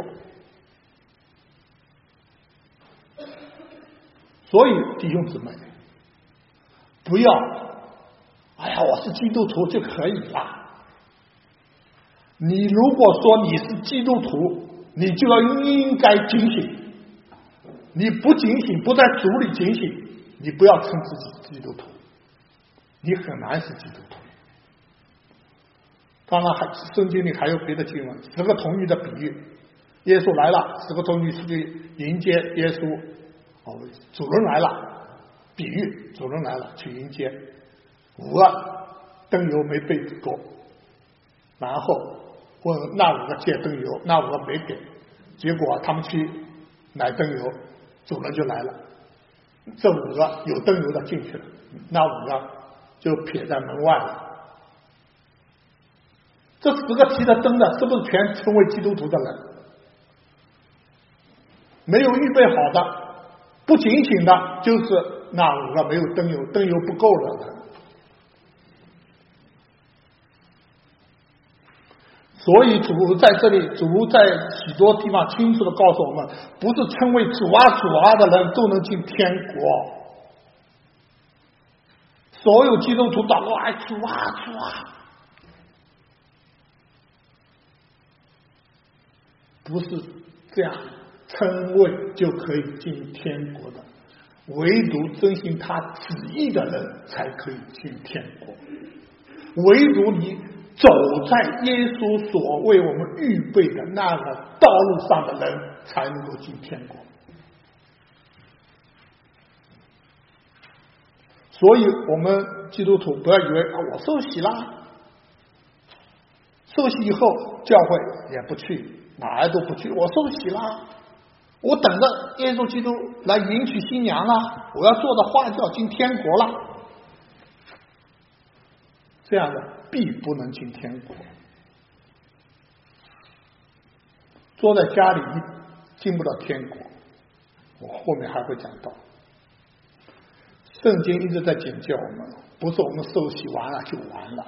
所以弟兄姊妹，不要哎呀我是基督徒就可以了。你如果说你是基督徒，你就要应该警醒。你不警醒，不在主里警醒，你不要称自己基督徒，你很难是基督徒。当然还圣经里还有别的经文，十个童女的比喻，耶稣来了，十个童女出去迎接耶稣，哦，主人来了，比喻主人来了去迎接，五个灯油没被够，然后问那五个借灯油，那五个没给，结果他们去买灯油，主人就来了，这五个有灯油的进去了，那五个就撇在门外了。这十个提着灯的，是不是全成为基督徒的人？没有预备好的，不警醒的，就是那五个没有灯油，灯油不够的人。所以主在这里，主在许多地方清楚的告诉我们，不是称为主啊主啊的人都能进天国。所有基督徒祷告，哎，主啊主啊，不是这样称谓就可以进天国的，唯独遵行他旨意的人才可以进天国。唯独你走在耶稣所为我们预备的那个道路上的人才能够进天国。所以我们基督徒不要以为啊，我受洗了， 受洗以后教会也不去，哪儿都不去，我受洗了，我等着耶稣基督来迎娶新娘了，我要坐着花轿进天国了。这样的必不能进天国。坐在家里进不到天国，我后面还会讲到。圣经一直在警戒我们，不是我们受洗完了就完了。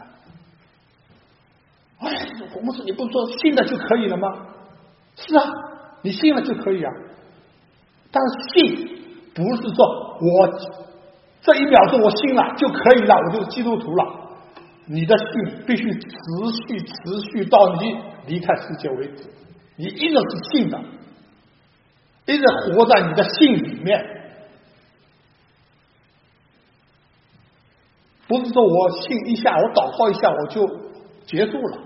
哎，我们说你不是说信了就可以了吗？是啊，你信了就可以啊。但是信不是说我这一秒钟我信了就可以了，我就是基督徒了。你的信必须持续持续到你离开世界为止，你一直是信的，一直活在你的信里面，不是说我信一下，我祷告一下我就结束了。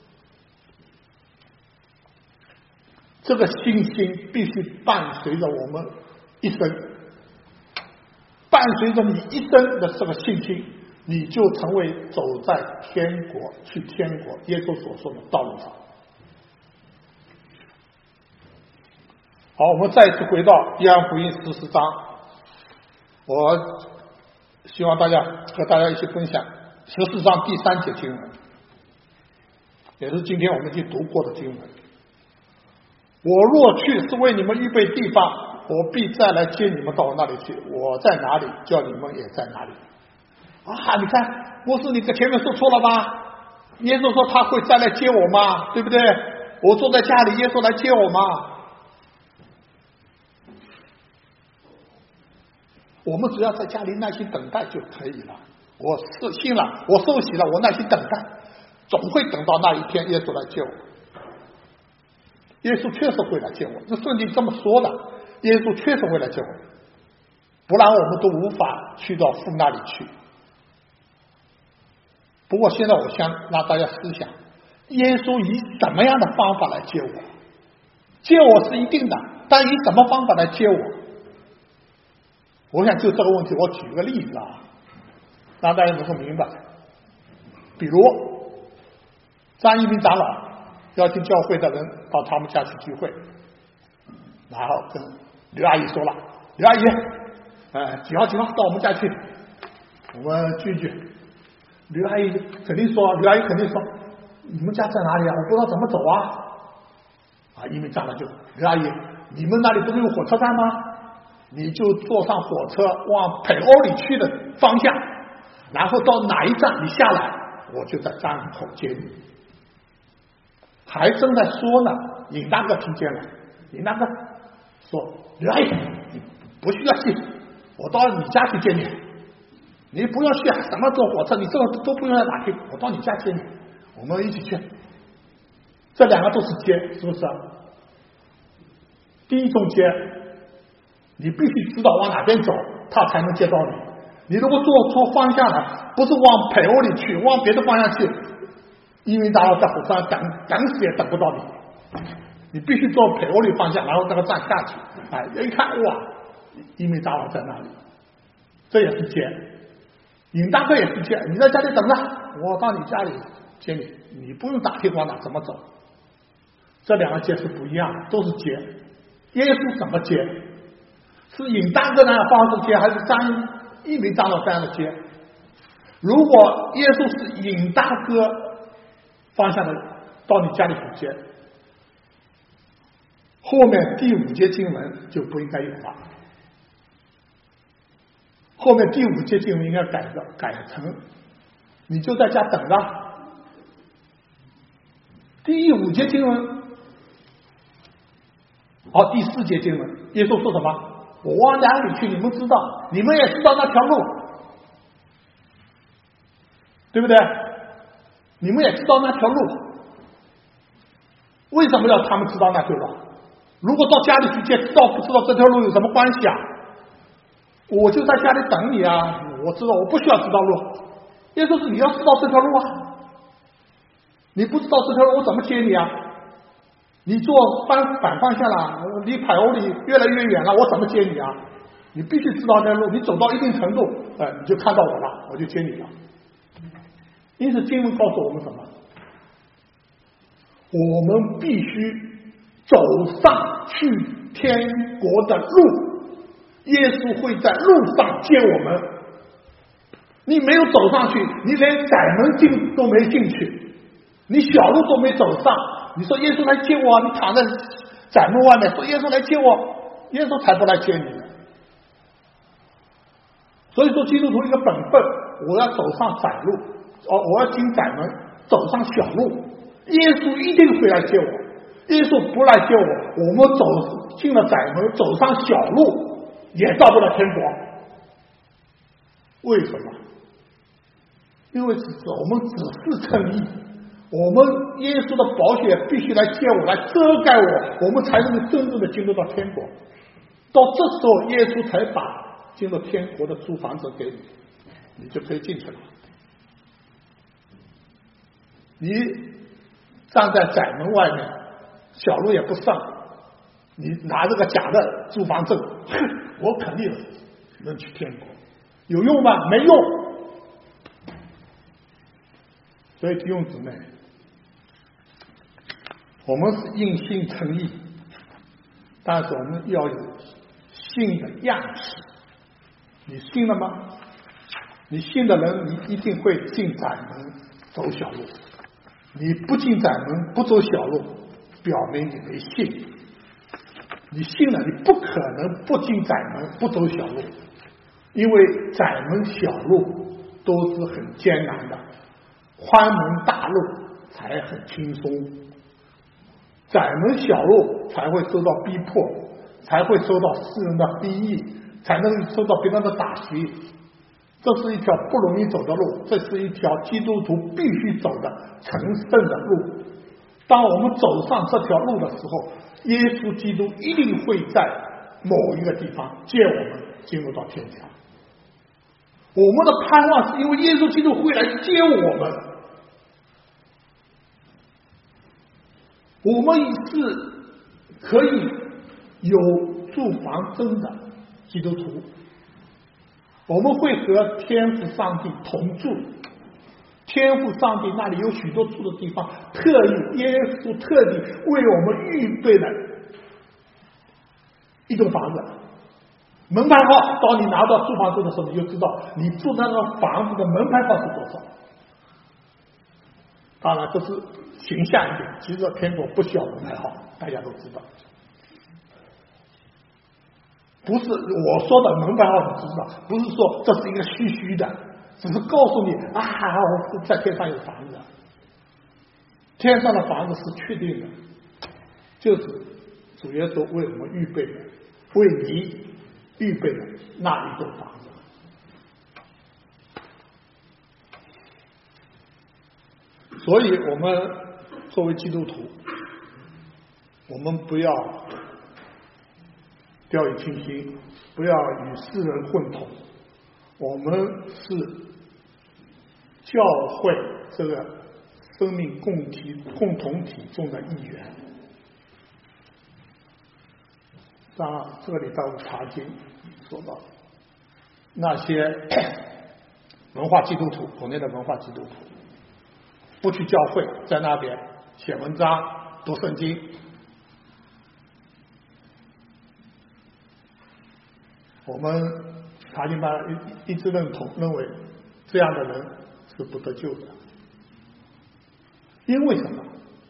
这个信心必须伴随着我们一生，伴随着你一生的这个信心，你就成为走在天国去天国耶稣所说的道路上。好，我们再次回到约翰福音十四章，我希望大家和大家一起分享十四章第三节经文，也是今天我们已经读过的经文。我若去是为你们预备地方，我必再来接你们到我那里去，我在哪里，叫你们也在哪里。啊，你看，不是你前面说错了吧？耶稣说他会再来接我吗？对不对？我坐在家里，耶稣来接我吗？我们只要在家里耐心等待就可以了。我是信了，我受洗了，我耐心等待，总会等到那一天耶稣来接我。耶稣确实会来接我，这圣经这么说的，耶稣确实会来接我，不然我们都无法去到父那里去。不过现在我想让大家思想，耶稣以什么样的方法来接我？接我是一定的，但以什么方法来接我？我想就这个问题，我举个例子啊，让大家能够明白。比如张一鸣长老邀请教会的人到他们家去聚会，然后跟刘阿姨说了，刘阿姨，呃，几号几号到我们家去，我们聚聚。刘阿姨肯定说，刘阿姨肯定说，你们家在哪里啊？我不知道怎么走啊。啊，一鸣长老就，刘阿姨，你们那里不是有火车站吗？你就坐上火车往北欧里去的方向，然后到哪一站你下来，我就在站口接你。还正在说呢，尹大哥听见了，尹大哥说：“刘阿姨，你不需要去，我到你家去接你，你不用去什么坐火车，你这个都不用来打听，我到你家接你，我们一起去。”这两个都是接，是不是？第一种接，你必须知道往哪边走，他才能接到你。你如果做错方向了，不是往北欧里去，往别的方向去，因为大佬在火车上等等死也等不到你。你必须做北欧里方向，然后这个站下去，哎，一看哇，因为大佬在那里，这也是接。尹大哥也是接，你在家里等着，我到你家里接你，你不用打听往哪怎么走。这两个接是不一样的，都是接。耶稣怎么接？是尹大哥那样方式接，还是张一鸣长老这样的接？如果耶稣是尹大哥方向的到你家里去接，后面第五节经文就不应该有了。后面第五节经文应该改的改成，你就在家等着。第五节经文，好，第四节经文，耶稣说什么？我往哪里去，你们知道，你们也知道那条路，对不对？你们也知道那条路，为什么要他们知道那条路？如果到家里去接，知道不知道这条路有什么关系啊？我就在家里等你啊，我知道，我不需要知道路。耶稣是你要知道这条路啊，你不知道这条路，我怎么接你啊？你做反反方向了，离海欧里越来越远了，我怎么接你啊？你必须知道这条路，你走到一定程度，呃，你就看到我了，我就接你了。因此经文告诉我们什么？ 我们必须走上去天国的路，耶稣会在路上接我们。你没有走上去，你连窄门进都没进去，你小路都没走上，你说耶稣来接我，你躺在窄门外面说耶稣来接我，耶稣才不来接你呢。所以说基督徒一个本分，我要走上窄路，哦，我要进窄门，走上小路，耶稣一定会来接我。耶稣不来接我，我们走进了窄门，走上小路，也到不了天国。为什么？因为只是我们只是称义，我们耶稣的宝血必须来接我，来遮盖我，我们才能真正的进入到天国。到这时候，耶稣才把进入天国的租房子给你，你就可以进去了。你站在窄门外面，小路也不上，你拿这个假的租房证，我肯定能去天国，有用吗？没用。所以弟兄姊妹，我们是因信称义，但是我们要有信的样式。你信了吗？你信的人，你一定会进窄门走小路。你不进窄门不走小路，表明你没信。你信了，你不可能不进窄门不走小路，因为窄门小路都是很艰难的，宽门大路才很轻松，窄门小路才会受到逼迫，才会受到世人的非议，才能受到别人的打击。这是一条不容易走的路，这是一条基督徒必须走的成圣的路。当我们走上这条路的时候，耶稣基督一定会在某一个地方接我们进入到天家。我们的盼望是因为耶稣基督会来接我们，我们是可以有住房证的基督徒，我们会和天父上帝同住，天父上帝那里有许多住的地方，特意耶稣特地为我们预备了一栋房子，门牌号，当你拿到住房证的时候，你就知道你住那个房子的门牌号是多少。当然这是形象一点，其实天国不需要门牌号，大家都知道。不是我说的门牌号你知道，不是说这是一个虚虚的，只是告诉你啊，我在天上有房子，天上的房子是确定的，就是主耶稣为我们预备的，为你预备的那一栋房子。所以我们作为基督徒，我们不要掉以轻心，不要与世人混同，我们是教会这个生命共体共同体中的一员。当然这个礼拜五查经说到那些文化基督徒，国内的文化基督徒不去教会，在那边写文章读圣经，我们查经班一一直认同认为这样的人是不得救的。因为什么？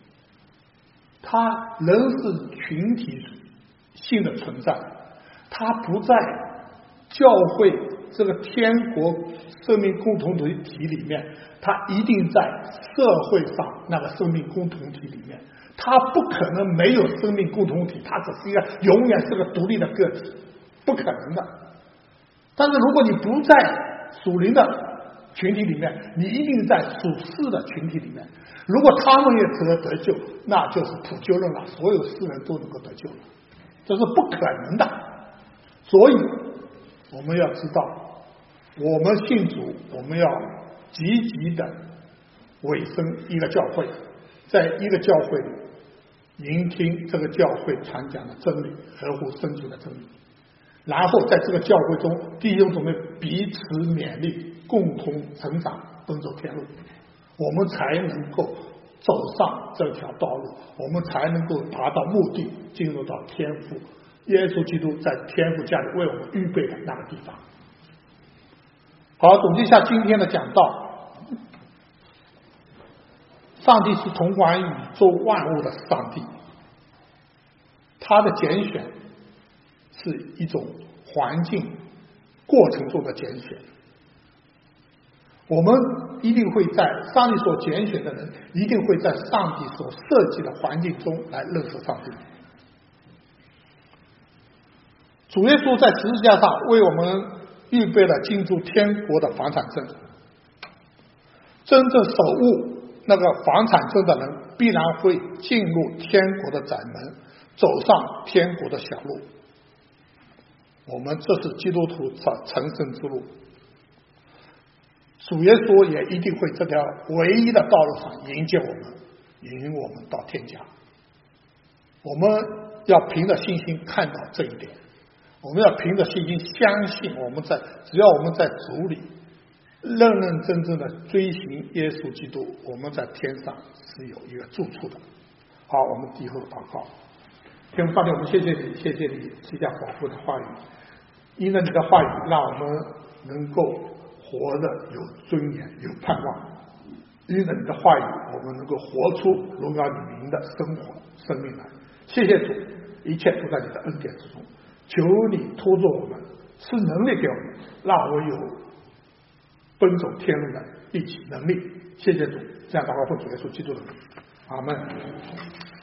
他人是群体性的存在，他不在教会这个天国生命共同体里面，他一定在社会上那个生命共同体里面，他不可能没有生命共同体，他只是一个永远是个独立的个体，不可能的。但是如果你不在属灵的群体里面，你一定在属世的群体里面，如果他们也得得救，那就是普救论了，所有世人都能够得救了，这是不可能的。所以我们要知道，我们信主，我们要积极的委身一个教会，在一个教会里聆听这个教会传讲的真理，合乎圣经的真理，然后在这个教会中弟兄姊妹彼此勉励，共同成长，奔走天路，我们才能够走上这条道路，我们才能够达到目的，进入到天父耶稣基督在天父家里为我们预备的那个地方。好，总结一下今天的讲道。上帝是统管宇宙万物的上帝，他的拣选是一种环境过程中的拣选。我们一定会在上帝所拣选的人，一定会在上帝所设计的环境中来认识上帝。主耶稣在十字架上为我们预备了进入天国的房产证，真正守护那个房产证的人，必然会进入天国的窄门，走上天国的小路。我们这是基督徒的成圣之路，主耶稣也一定会这条唯一的道路上迎接我们，引我们到天家。我们要凭着信心看到这一点，我们要凭着信心相信，我们在只要我们在主里认认真真的追寻耶稣基督，我们在天上是有一个住处的。好，我们低头祷告。天父上帝，我们谢谢你，谢谢你赐下保护的话语，因着你的话语，让我们能够活得有尊严，有盼望。因着你的话语，我们能够活出荣耀你名的生活生命来。谢谢主，一切都在你的恩典之中。求你托住我们，赐能力给我们，让我们有奔走天路的一起能力。谢谢主，这样祷告奉主耶稣基督的名，阿门。